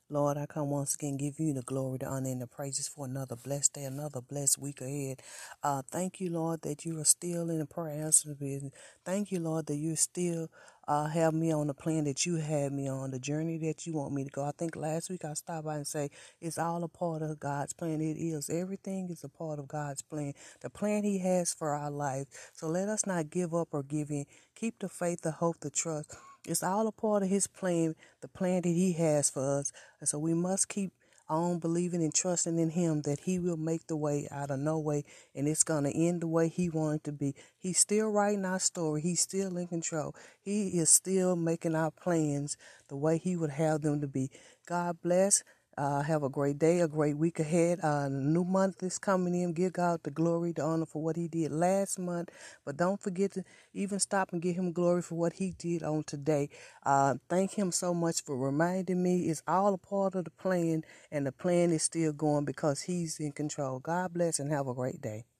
Lord, I come once again, give you the glory, the honor, and the praises for another blessed day, another blessed week ahead. Thank you, Lord, that you are still in the prayer answering business. Thank you, Lord, that you still have me on the plan that you had me on, the journey that you want me to go. I think last week I stopped by and say it's all a part of God's plan. It is. Everything is a part of God's plan, the plan He has for our life. So let us not give up or give in. Keep the faith, the hope, the trust. It's all a part of His plan, the plan that He has for us. And so we must keep on believing and trusting in Him that He will make the way out of no way, and it's going to end the way He wanted to be. He's still writing our story. He's still in control. He is still making our plans the way He would have them to be. God bless. Have a great day, a great week ahead. New month is coming in. Give God the glory, the honor for what He did last month. But don't forget to even stop and give Him glory for what He did on today. Thank Him so much for reminding me it's all a part of the plan, and the plan is still going because He's in control. God bless and have a great day.